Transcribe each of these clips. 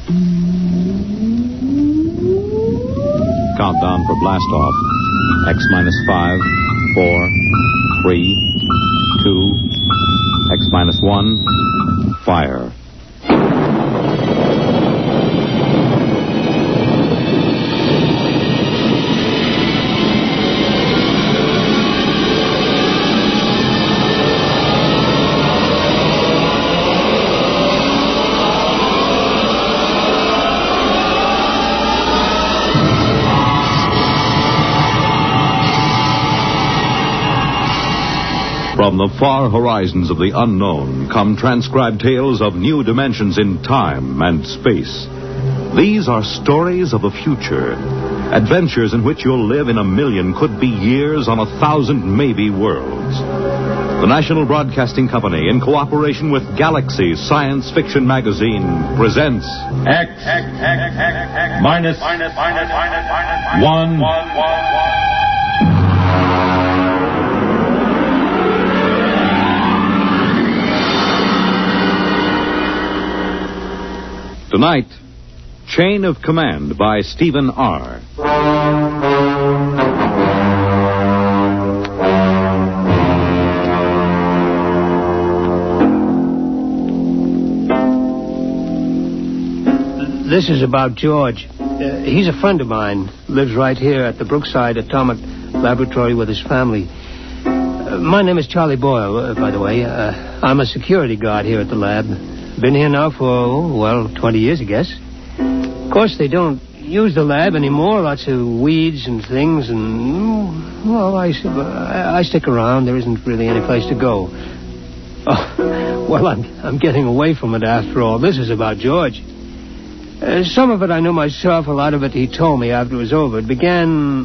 Countdown for blast off. X minus 5, 4, 3, 2, X minus 1, fire. From the far horizons of the unknown come transcribed tales of new dimensions in time and space. These are stories of the future, adventures in which you'll live in a million, could be years, on 1,000 maybe worlds. The National Broadcasting Company, in cooperation with Galaxy Science Fiction Magazine, presents X minus 1. Tonight, Chain of Command by Stephen R. This is about George. He's a friend of mine. Lives right here at the Brookside Atomic Laboratory with his family. My name is Charlie Boyle, by the way. I'm a security guard here at the lab. Been here now for, 20 years, I guess. Of course, they don't use the lab anymore. Lots of weeds and things, and, I stick around. There isn't really any place to go. Oh, well, I'm getting away from it after all. This is about George. Some of it I know myself. A lot of it he told me after it was over. It began,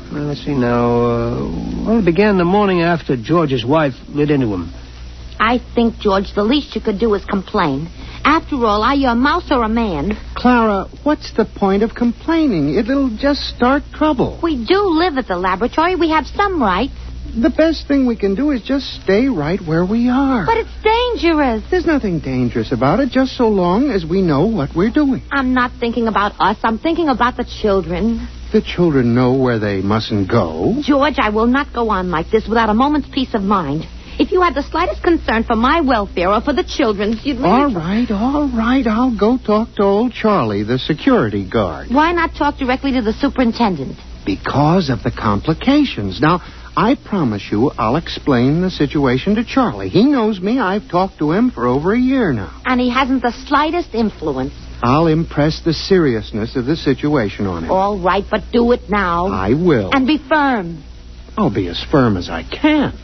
it began the morning after George's wife lit into him. I think, George, the least you could do is complain. After all, are you a mouse or a man? Clara, what's the point of complaining? It'll just start trouble. We do live at the laboratory. We have some rights. The best thing we can do is just stay right where we are. But it's dangerous. There's nothing dangerous about it, just so long as we know what we're doing. I'm not thinking about us. I'm thinking about the children. The children know where they mustn't go. George, I will not go on like this without a moment's peace of mind. If you had the slightest concern for my welfare or for the children's, you'd... All right. I'll go talk to old Charlie, the security guard. Why not talk directly to the superintendent? Because of the complications. Now, I promise you I'll explain the situation to Charlie. He knows me. I've talked to him for over a year now. And he hasn't the slightest influence. I'll impress the seriousness of the situation on him. All right, but do it now. I will. And be firm. I'll be as firm as I can.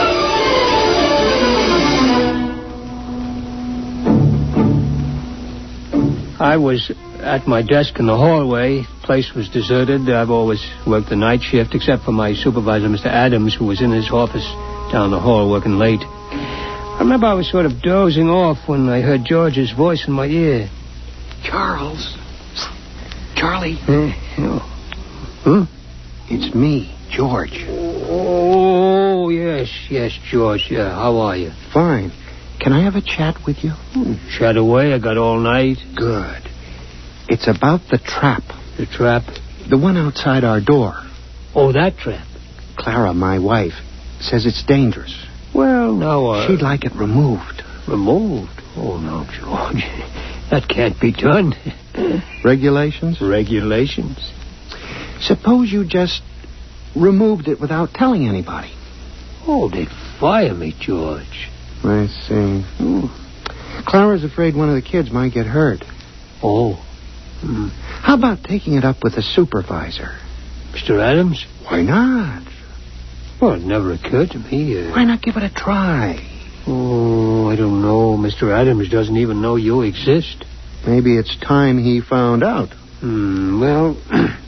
I was at my desk in the hallway. The place was deserted. I've always worked the night shift, except for my supervisor, Mr. Adams, who was in his office down the hall working late. I remember I was sort of dozing off when I heard George's voice in my ear. Charles. Charlie. Huh? It's me, George. Oh, yes, George. Yeah, how are you? Fine. Can I have a chat with you? Chat away. I got all night. Good. It's about the trap. The trap? The one outside our door. Oh, that trap. Clara, my wife, says it's dangerous. Well, now, she'd like it removed. Removed? Oh, no, George. That can't be done. Regulations? Regulations. Suppose you just removed it without telling anybody. Oh, they'd fire me, George. I see. Clara's afraid one of the kids might get hurt. Oh. How about taking it up with the supervisor? Mr. Adams? Why not? Well, it never occurred to me. Why not give it a try? Oh, I don't know. Mr. Adams doesn't even know you exist. Maybe it's time he found out. Well,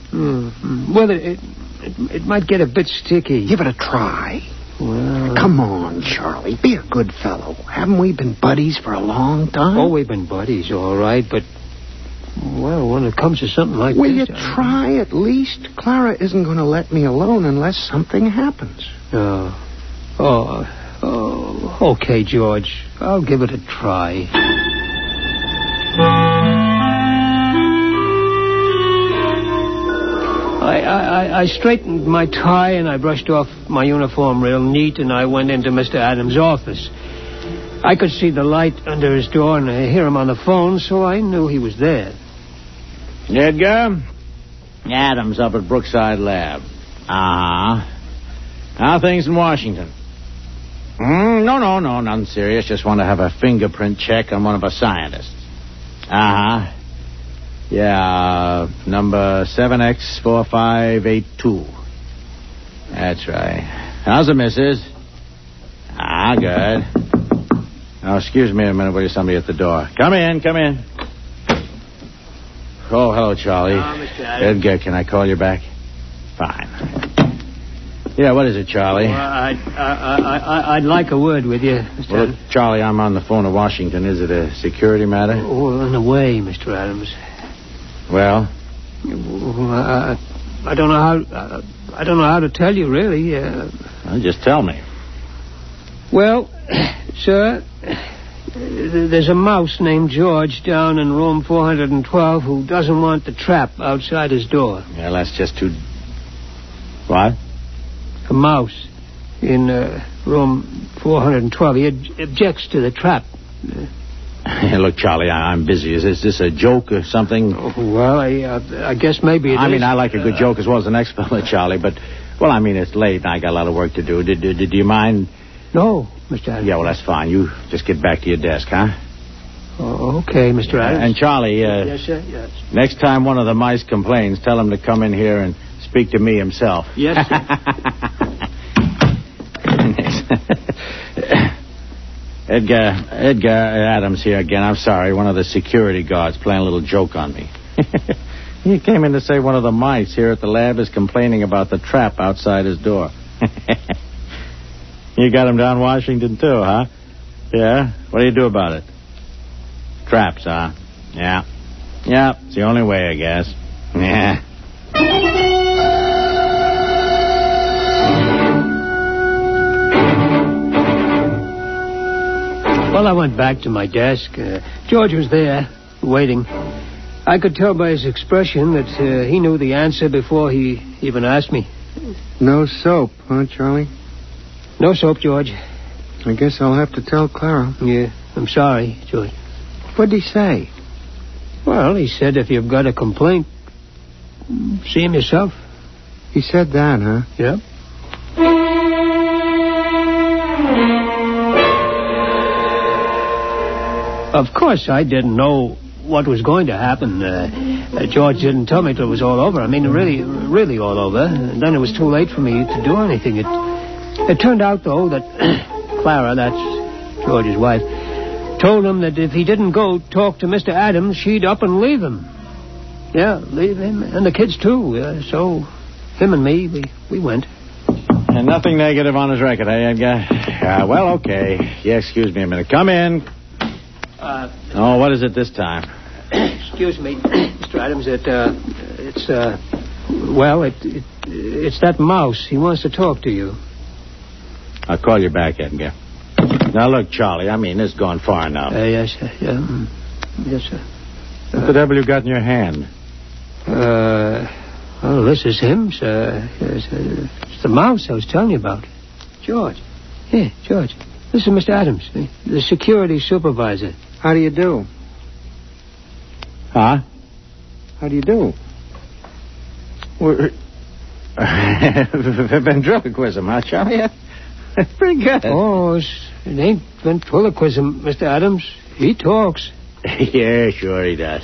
it might get a bit sticky. Give it a try. Well... Come on, Charlie. Be a good fellow. Haven't we been buddies for a long time? Oh, we've been buddies, all right, but... Well, when it comes to something like Will this... you try at least? Clara isn't going to let me alone unless something happens. Okay, George. I'll give it a try. I straightened my tie and I brushed off my uniform real neat and I went into Mr. Adams' office. I could see the light under his door and I hear him on the phone, so I knew he was there. Edgar? Adams up at Brookside Lab. Uh-huh. How are things in Washington? No, nothing serious. Just want to have a fingerprint check on one of our scientists. Uh-huh. Yeah, number 7X4582. That's right. How's the missus? Ah, good. Oh, excuse me a minute, will you? Somebody at the door. Come in. Oh, hello, Charlie. Mr. Adams. Edgar, can I call you back? Fine. Yeah, what is it, Charlie? I'd like a word with you, Mr. Well, Adams. Charlie, I'm on the phone to Washington. Is it a security matter? Oh, in a way, Mr. Adams. Well? I don't know how to tell you, really. Well, just tell me. Well, sir, there's a mouse named George down in room 412 who doesn't want the trap outside his door. Well, that's just too... What? A mouse in room 412. He objects to the trap. Look, Charlie, I'm busy. Is this a joke or something? Oh, well, I guess maybe it is. I mean, I like a good joke as well as the next fella, Charlie, but... Well, I mean, it's late and I got a lot of work to do. Did you mind... No, Mr. Adams. Yeah, well, that's fine. You just get back to your desk, huh? Oh, okay, Mr. Adams. And Charlie, Yes, sir, yes. next time one of the mice complains, tell him to come in here and speak to me himself. Yes, sir. Edgar Adams here again. I'm sorry. One of the security guards playing a little joke on me. He came in to say one of the mice here at the lab is complaining about the trap outside his door. You got him down Washington, too, huh? Yeah? What do you do about it? Traps, huh? Yeah. Yeah, it's the only way, I guess. Yeah. Well, I went back to my desk. George was there, waiting. I could tell by his expression that he knew the answer before he even asked me. No soap, huh, Charlie? No soap, George. I guess I'll have to tell Clara. Yeah, I'm sorry, George. What'd he say? Well, he said if you've got a complaint, see him yourself. He said that, huh? Yeah. Of course, I didn't know what was going to happen. George didn't tell me till it was all over. I mean, really all over. And then it was too late for me to do anything. It turned out, though, that Clara, that's George's wife, told him that if he didn't go talk to Mr. Adams, she'd up and leave him. Yeah, leave him and the kids, too. So him and me, we went. And nothing negative on his record, eh, Edgar? Well, okay. Yeah, excuse me a minute. Come in. What is it this time? Excuse me, Mr. Adams. It's that mouse. He wants to talk to you. I'll call you back, Edgar. Now, look, Charlie, I mean, this has gone far enough. Yes, sir. Yeah. Yes, sir. What the devil you got in your hand? Well, this is him, sir. It's the mouse I was telling you about. George. Yeah, George. This is Mr. Adams, the security supervisor. How do you do? Huh? How do you do? Ventriloquism, huh, Charlie? Pretty good. Oh, it ain't ventriloquism, Mr. Adams. He talks. Yeah, sure he does.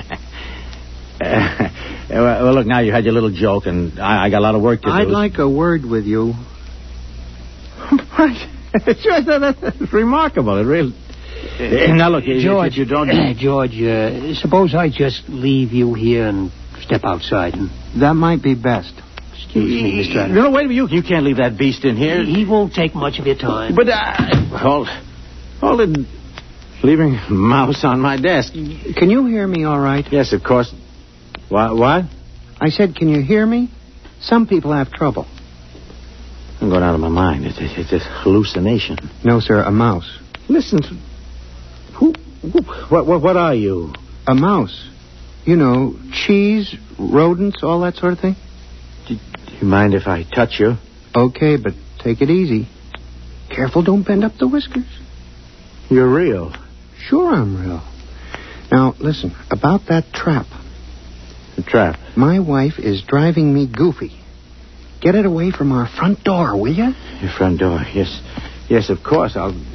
Well, look, now you had your little joke, and I got a lot of work to do. I'd like a word with you. What? Sure, that's remarkable. It really... Now, look, George, if you don't... George, suppose I just leave you here and step outside. That might be best. Excuse me, Mr. Adams. No, wait a minute. You can't leave that beast in here. He won't take much of your time. But, hold it. Leaving a mouse on my desk. Can you hear me all right? Yes, of course. What? I said, can you hear me? Some people have trouble. I'm going out of my mind. It's a hallucination. No, sir, a mouse. Listen, what are you? A mouse. You know, cheese, rodents, all that sort of thing. You mind if I touch you? Okay, but take it easy. Careful, don't bend up the whiskers. You're real. Sure, I'm real. Now, listen, about that trap. The trap? My wife is driving me goofy. Get it away from our front door, will you? Your front door, yes. Yes, of course,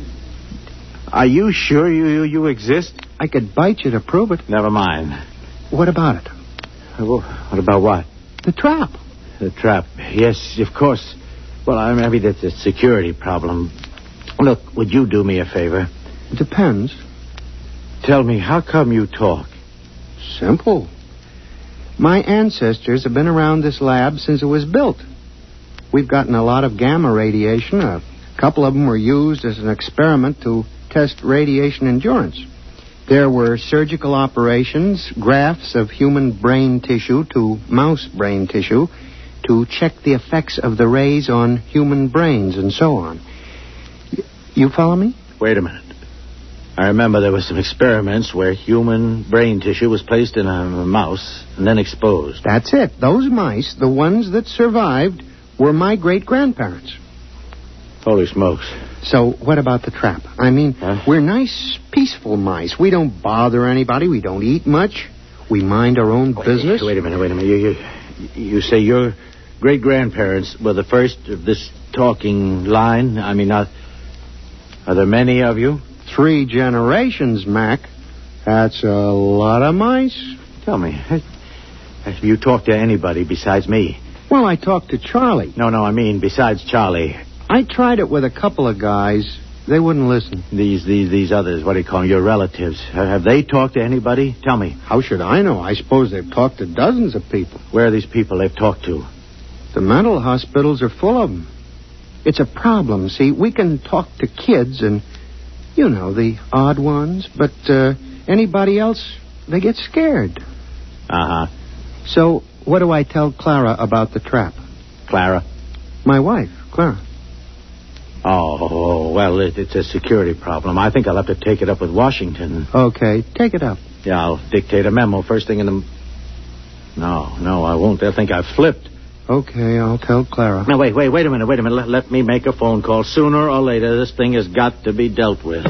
Are you sure you exist? I could bite you to prove it. Never mind. What about it? What about what? The trap. The trap. Yes, of course. Well, I mean, that's a security problem. Look, would you do me a favor? It depends. Tell me, how come you talk? Simple. My ancestors have been around this lab since it was built. We've gotten a lot of gamma radiation. A couple of them were used as an experiment to test radiation endurance. There were surgical operations, grafts of human brain tissue to mouse brain tissue to check the effects of the rays on human brains and so on. You follow me? Wait a minute. I remember there were some experiments where human brain tissue was placed in a mouse and then exposed. That's it. Those mice, the ones that survived, were my great-grandparents. Holy smokes. So what about the trap? I mean, We're nice, peaceful mice. We don't bother anybody. We don't eat much. We mind our own business. Wait a minute. You say your great-grandparents were the first of this talking line? I mean, are there many of you? 3 generations, Mac. That's a lot of mice. Tell me, have you talked to anybody besides me? Well, I talked to Charlie. No, I mean besides Charlie. I tried it with a couple of guys. They wouldn't listen. These others, what do you call them, your relatives, have they talked to anybody? Tell me. How should I know? I suppose they've talked to dozens of people. Where are these people they've talked to? The mental hospitals are full of them. It's a problem, see. We can talk to kids and, you know, the odd ones, but anybody else, they get scared. Uh-huh. So, what do I tell Clara about the trap? Clara? My wife, Clara. Oh, well, it's a security problem. I think I'll have to take it up with Washington. Okay, take it up. Yeah, I'll dictate a memo first thing in the... No, I won't. They'll think I've flipped. Okay, I'll tell Clara. Now, wait a minute. Let me make a phone call. Sooner or later, this thing has got to be dealt with.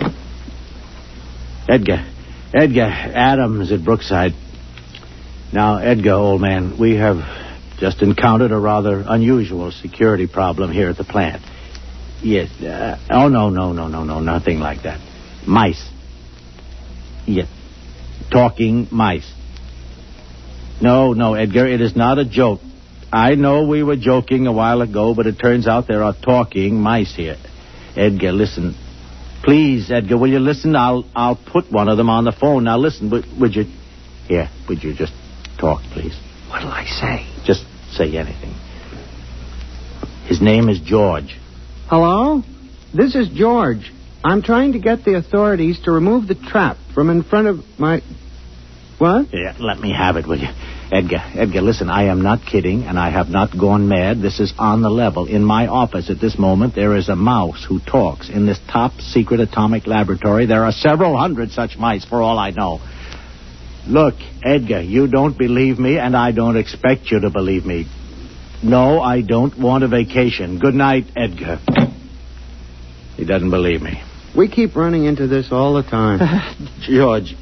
Edgar, Adams at Brookside. Now, Edgar, old man, we have just encountered a rather unusual security problem here at the plant. Yes. No, nothing like that. Mice. Yes. Talking mice. No, Edgar, it is not a joke. I know we were joking a while ago, but it turns out there are talking mice here. Edgar, listen. Please, Edgar, will you listen? I'll put one of them on the phone. Now, listen, would you... Here, would you just talk, please? What'll I say? Just say anything. His name is George. Hello? This is George. I'm trying to get the authorities to remove the trap from in front of my... What? Yeah, let me have it, will you? Edgar, listen, I am not kidding, and I have not gone mad. This is on the level. In my office at this moment, there is a mouse who talks. In this top-secret atomic laboratory, there are several hundred such mice, for all I know. Look, Edgar, you don't believe me, and I don't expect you to believe me. No, I don't want a vacation. Good night, Edgar. He doesn't believe me. We keep running into this all the time. George,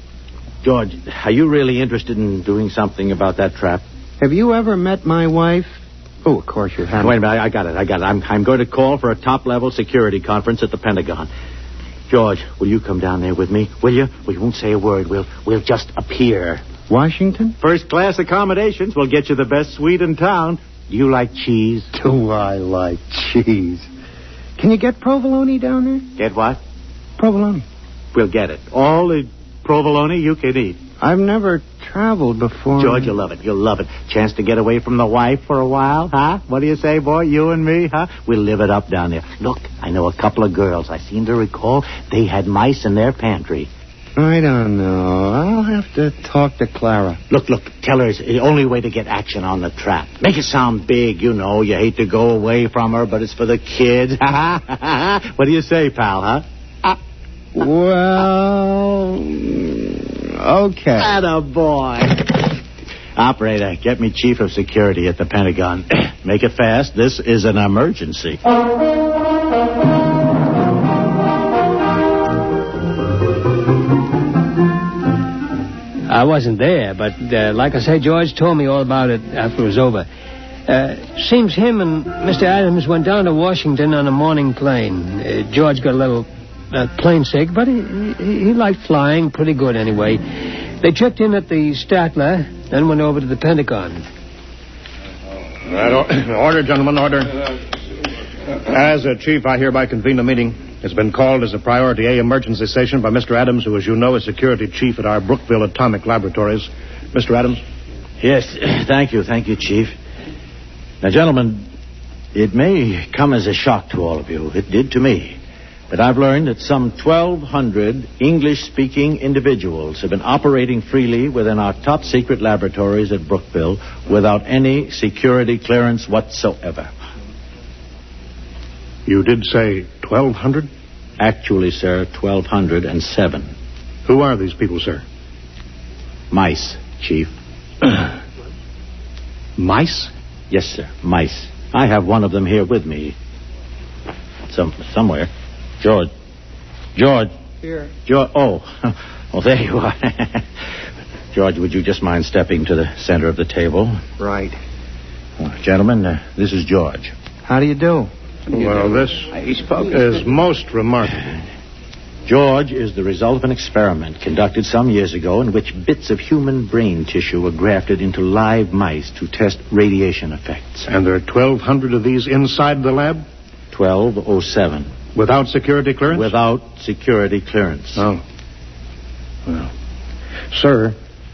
are you really interested in doing something about that trap? Have you ever met my wife? Oh, of course you haven't. Wait a minute, I got it. I'm going to call for a top-level security conference at the Pentagon. George, will you come down there with me? Will you? We won't say a word. We'll just appear. Washington? First-class accommodations. We'll get you the best suite in town. Do you like cheese? Do I like cheese? Can you get provolone down there? Get what? Provolone. We'll get it. All the provolone you can eat. I've never traveled before. George, you'll love it. You'll love it. Chance to get away from the wife for a while, huh? What do you say, boy? You and me, huh? We'll live it up down there. Look, I know a couple of girls. I seem to recall they had mice in their pantry. I don't know. I'll have to talk to Clara. Look, tell her it's the only way to get action on the trap. Make it sound big, you know. You hate to go away from her, but it's for the kids. What do you say, pal, huh? Well, okay. Attaboy. Operator, get me chief of security at the Pentagon. Make it fast. This is an emergency. I wasn't there, but like I say, George told me all about it after it was over. Seems him and Mr. Adams went down to Washington on a morning plane. George got a little plane sick, but he liked flying pretty good anyway. They checked in at the Statler, then went over to the Pentagon. Order, gentlemen, order. As a chief, I hereby convene the meeting. It's been called as a Priority A emergency station by Mr. Adams, who, as you know, is security chief at our Brookville Atomic Laboratories. Mr. Adams? Yes, thank you, Chief. Now, gentlemen, it may come as a shock to all of you. It did to me. But I've learned that some 1,200 English-speaking individuals have been operating freely within our top-secret laboratories at Brookville without any security clearance whatsoever. You did say 1,200? Actually, sir, 1,207. Who are these people, sir? Mice, Chief. Mice? Yes, sir, mice. I have one of them here with me. Somewhere. George. Here. George. Oh, there you are. George, would you just mind stepping to the center of the table? Right. Gentlemen, this is George. How do you do? Well, this is most remarkable. George is the result of an experiment conducted some years ago in which bits of human brain tissue were grafted into live mice to test radiation effects. And there are 1,200 of these inside the lab? 1207. Without security clearance? Without security clearance. Oh. Well. Sir,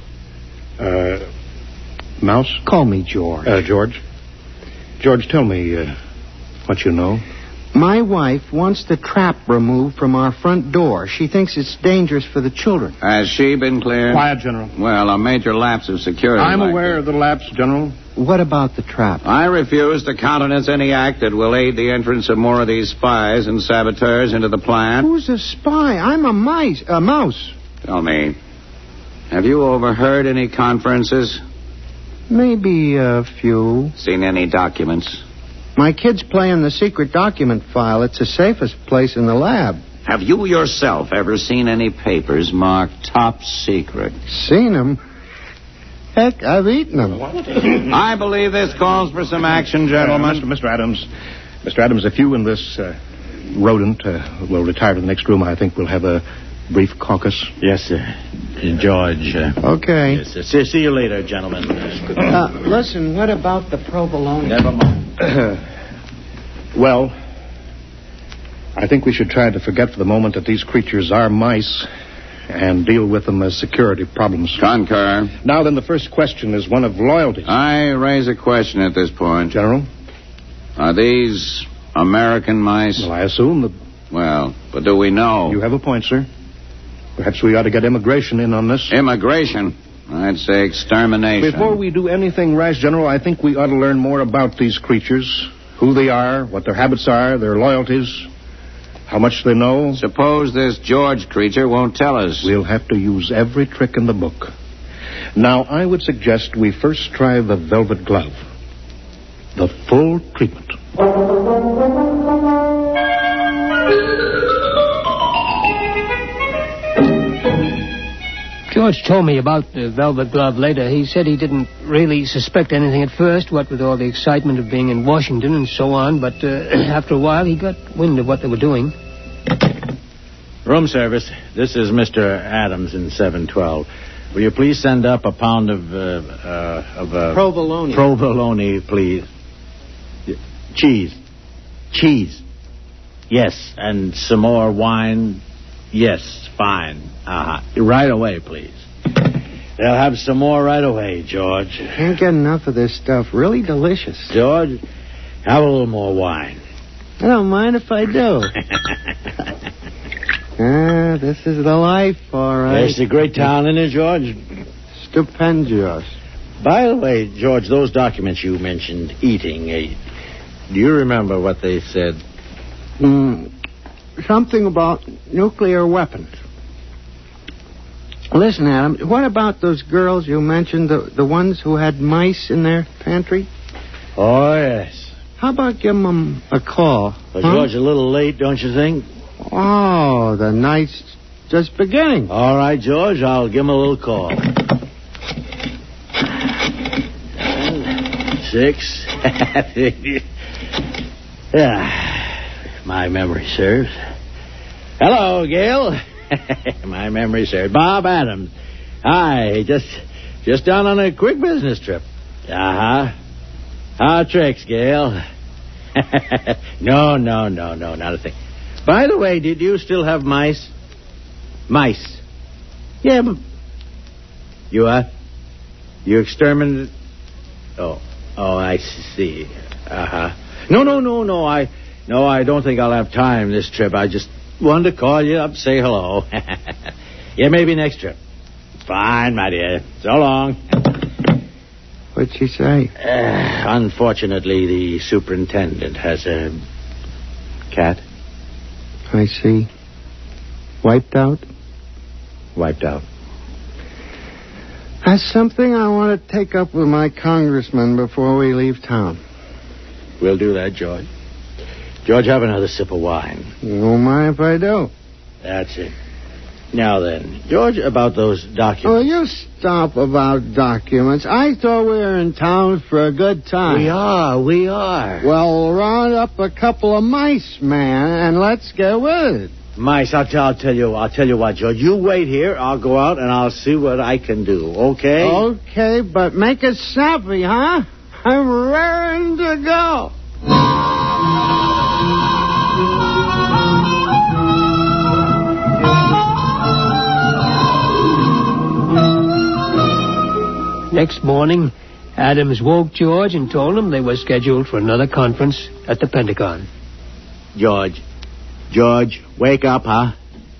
Mouse? Call me George. George. George, tell me what you know. My wife wants the trap removed from our front door. She thinks it's dangerous for the children. Has she been cleared? Quiet, General. Well, a major lapse of security. I'm aware of the lapse, General. What about the trap? I refuse to countenance any act that will aid the entrance of more of these spies and saboteurs into the plant. Who's a spy? I'm a mouse. Tell me, have you overheard any conferences? Maybe a few. Seen any documents? My kids play in the secret document file. It's the safest place in the lab. Have you yourself ever seen any papers marked top secret? Seen them? Heck, I've eaten them. I believe this calls for some action, gentlemen. Mr. Adams. Mr. Adams, if you and this rodent will retire to the next room, I think we'll have a brief caucus. Yes, sir. George. Okay. Yes, sir. See you later, gentlemen. Listen, what about the provolone? Never mind. Well, I think we should try to forget for the moment that these creatures are mice and deal with them as security problems. Concur. Now then, the first question is one of loyalty. I raise a question at this point. General? Are these American mice? Well, I assume that... Well, but do we know? You have a point, sir. Perhaps we ought to get immigration in on this. Immigration? I'd say extermination. Before we do anything rash, General, I think we ought to learn more about these creatures, who they are, what their habits are, their loyalties, how much they know. Suppose this George creature won't tell us. We'll have to use every trick in the book. Now, I would suggest we first try the velvet glove. The full treatment. George told me about the velvet glove later. He said he didn't really suspect anything at first, what with all the excitement of being in Washington and so on, but after a while he got wind of what they were doing. Room service. This is Mr. Adams in 712. Will you please send up a pound of provolone. Provolone, please. Cheese. Yes, and some more wine. Yes, fine. Right away, please. They'll have some more right away, George. Can't get enough of this stuff. Really delicious. George, have a little more wine. I don't mind if I do. This is the life, all right. It's a great town, isn't it, George? Stupendous. By the way, George, those documents you mentioned eating, do you remember what they said? Something about nuclear weapons. Listen, Adam, what about those girls you mentioned, the ones who had mice in their pantry? Oh, yes. How about giving them a call? Well, George, a little late, don't you think? Oh, the night's just beginning. All right, George, I'll give him a little call. 6. Yeah, my memory serves. Hello, Gail. My memory serves. Bob Adams. Hi, just down on a quick business trip. Uh-huh. How tricks, Gail? No, not a thing. By the way, did you still have mice? Mice. Yeah, but... You what? You exterminated... Oh, I see. Uh-huh. No, I don't think I'll have time this trip. I just wanted to call you up, say hello. Yeah, maybe next trip. Fine, my dear. So long. What'd she say? Unfortunately, the superintendent has a cat. I see. Wiped out? Wiped out. That's something I want to take up with my congressman before we leave town. We'll do that, George. George, have another sip of wine. You don't mind if I do? That's it. Now then, George, about those documents. Oh, you stop about documents. I thought we were in town for a good time. We are. Well, round up a couple of mice, man, and let's get with it. Mice, I'll tell you what, George. You wait here. I'll go out and I'll see what I can do, okay? Okay, but make it snappy, huh? I'm raring to go. Next morning, Adams woke George and told him they were scheduled for another conference at the Pentagon. George, wake up, huh?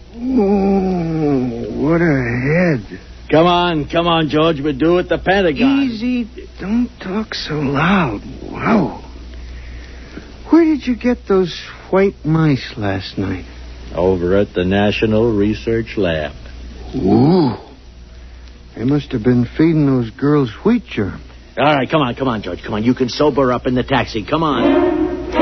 Oh, what a head. Come on, George. We're due at the Pentagon. Easy. Don't talk so loud. Wow. Where did you get those white mice last night? Over at the National Research Lab. Ooh. They must have been feeding those girls wheat germ. All right, come on, George. Come on, you can sober up in the taxi. Come on.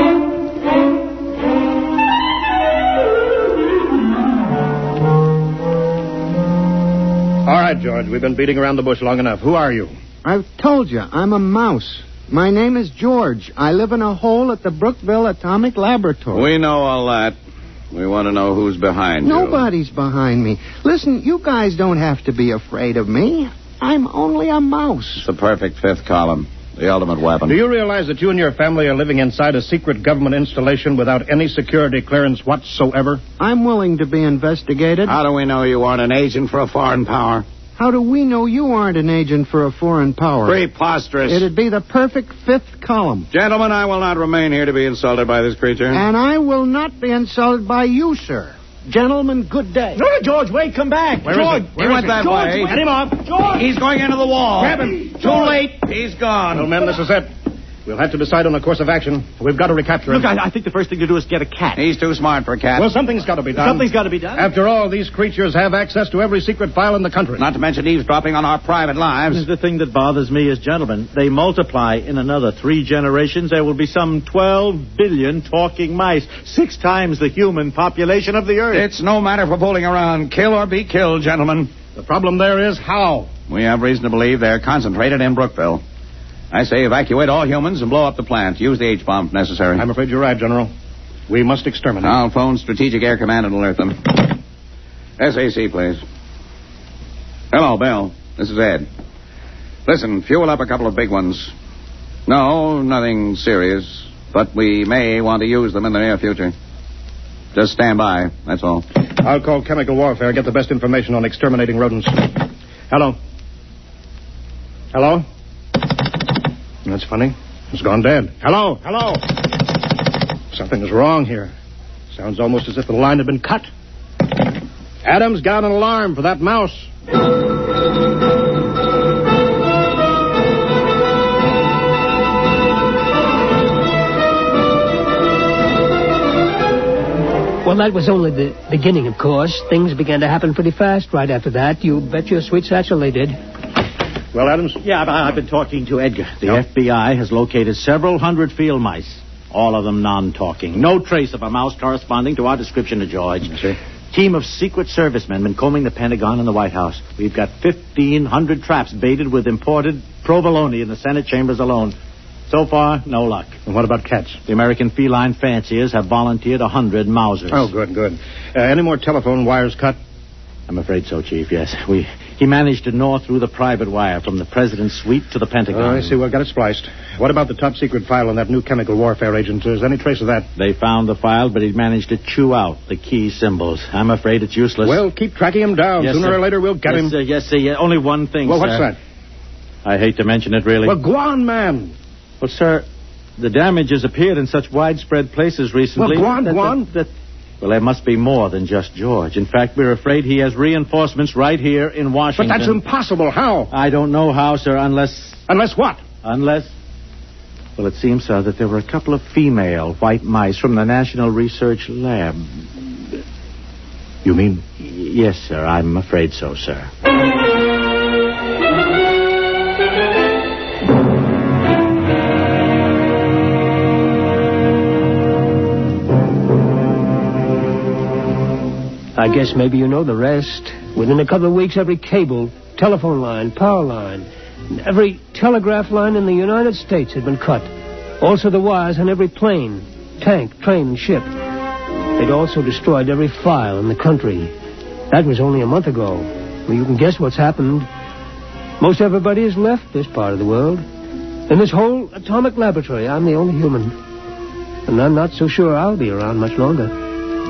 All right, George, we've been beating around the bush long enough. Who are you? I've told you, I'm a mouse. My name is George. I live in a hole at the Brookville Atomic Laboratory. We know all that. We want to know who's behind you. Nobody's behind me. Listen, you guys don't have to be afraid of me. I'm only a mouse. It's the perfect fifth column. The ultimate weapon. Do you realize that you and your family are living inside a secret government installation without any security clearance whatsoever? I'm willing to be investigated. How do we know you aren't an agent for a foreign power? How do we know you aren't an agent for a foreign power? Preposterous. It'd be the perfect fifth column. Gentlemen, I will not remain here to be insulted by this creature. And I will not be insulted by you, sir. Gentlemen, good day. No, George, wait, come back. George, he went that way. Get him off. George. He's going into the wall. Grab him. Too late. He's gone. Well, men, this is it. We'll have to decide on a course of action. We've got to recapture him. Look, I think the first thing to do is get a cat. He's too smart for a cat. Well, something's got to be done. Something's got to be done. After all, these creatures have access to every secret file in the country. Not to mention eavesdropping on our private lives. The thing that bothers me is, gentlemen, they multiply in another 3 generations. There will be some 12 billion talking mice, 6 times the human population of the Earth. It's no matter for fooling around. Kill or be killed, gentlemen. The problem there is how. We have reason to believe they're concentrated in Brookville. I say evacuate all humans and blow up the plant. Use the H-bomb if necessary. I'm afraid you're right, General. We must exterminate. I'll phone Strategic Air Command and alert them. SAC, please. Hello, Bill. This is Ed. Listen, fuel up a couple of big ones. No, nothing serious. But we may want to use them in the near future. Just stand by, that's all. I'll call chemical warfare, get the best information on exterminating rodents. Hello? Hello? That's funny. It's gone dead. Hello? Hello? Something is wrong here. Sounds almost as if the line had been cut. Adams, got an alarm for that mouse. Well, that was only the beginning, of course. Things began to happen pretty fast right after that. You bet your sweet satchel they did. Well, Adams? Yeah, I've been talking to Edgar. The FBI has located several hundred field mice, all of them non-talking. No trace of a mouse corresponding to our description of George. I see. Team of Secret Servicemen been combing the Pentagon and the White House. We've got 1,500 traps baited with imported provolone in the Senate chambers alone. So far, no luck. And what about cats? The American feline fanciers have volunteered 100 Mausers. Oh, good. Any more telephone wires cut? I'm afraid so, Chief, yes. He managed to gnaw through the private wire from the president's suite to the Pentagon. Oh, I see. Well, got it spliced. What about the top secret file on that new chemical warfare agent? Is there any trace of that? They found the file, but he managed to chew out the key symbols. I'm afraid it's useless. Well, keep tracking him down. Yes, Sooner sir. or later, we'll get him. Yes, sir. Only one thing, Well, sir. what's that? I hate to mention it, really. Well, go on, man. Well, sir, the damage has appeared in such widespread places recently. Well, go on. Well, there must be more than just George. In fact, we're afraid he has reinforcements right here in Washington. But that's impossible. How? I don't know how, sir, unless... Unless what? Well, it seems, sir, that there were a couple of female white mice from the National Research Lab. You mean? Yes, sir. I'm afraid so, sir. I guess maybe you know the rest. Within a couple of weeks, every cable, telephone line, power line, and every telegraph line in the United States had been cut. Also the wires on every plane, tank, train, and ship. They'd also destroyed every file in the country. That was only a month ago. Well, you can guess what's happened. Most everybody has left this part of the world. In this whole atomic laboratory, I'm the only human. And I'm not so sure I'll be around much longer.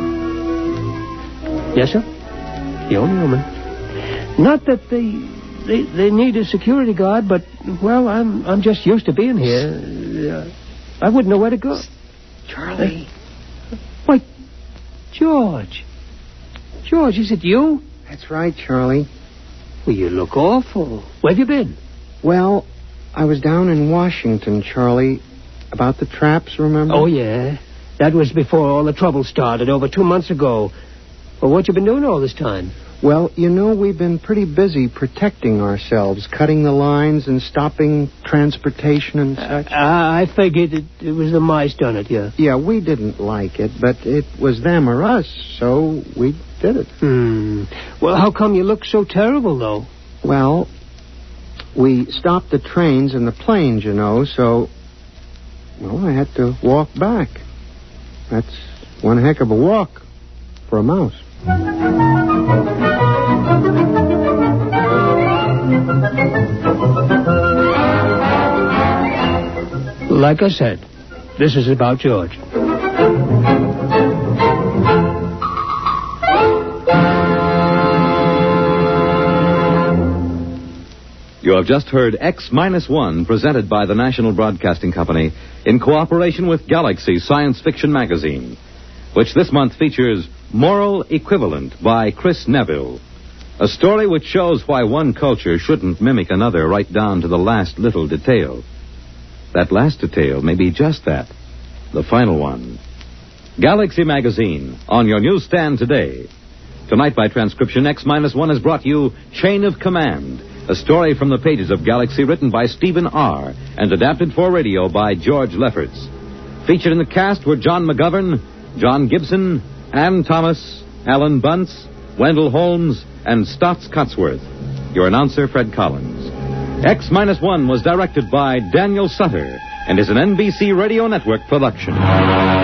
Yes, sir? The only woman. Not that they need a security guard, but, well, I'm just used to being here. I wouldn't know where to go. Charlie. Why, George. George, is it you? That's right, Charlie. Well, you look awful. Where have you been? Well, I was down in Washington, Charlie, about the traps, remember? Oh, yeah. That was before all the trouble started, over 2 months ago. Well, what you been doing all this time? Well, you know, we've been pretty busy protecting ourselves, cutting the lines and stopping transportation and such. I figured it was the mice done it, yeah. Yeah, we didn't like it, but it was them or us, so we did it. Well, how come you look so terrible, though? Well, we stopped the trains and the planes, you know, so... Well, I had to walk back. That's one heck of a walk for a mouse. Like I said, this is about George. You have just heard X-1, presented by the National Broadcasting Company in cooperation with Galaxy Science Fiction Magazine, which this month features Moral Equivalent by Chris Neville, a story which shows why one culture shouldn't mimic another right down to the last little detail. That last detail may be just that, the final one. Galaxy Magazine, on your newsstand today. Tonight, by transcription, X-1 has brought you Chain of Command, a story from the pages of Galaxy written by Stephen R. and adapted for radio by George Lefferts. Featured in the cast were John McGovern, John Gibson, Ann Thomas, Alan Bunce, Wendell Holmes, and Stotts Cotsworth. Your announcer, Fred Collins. X-1 was directed by Daniel Sutter and is an NBC Radio Network production.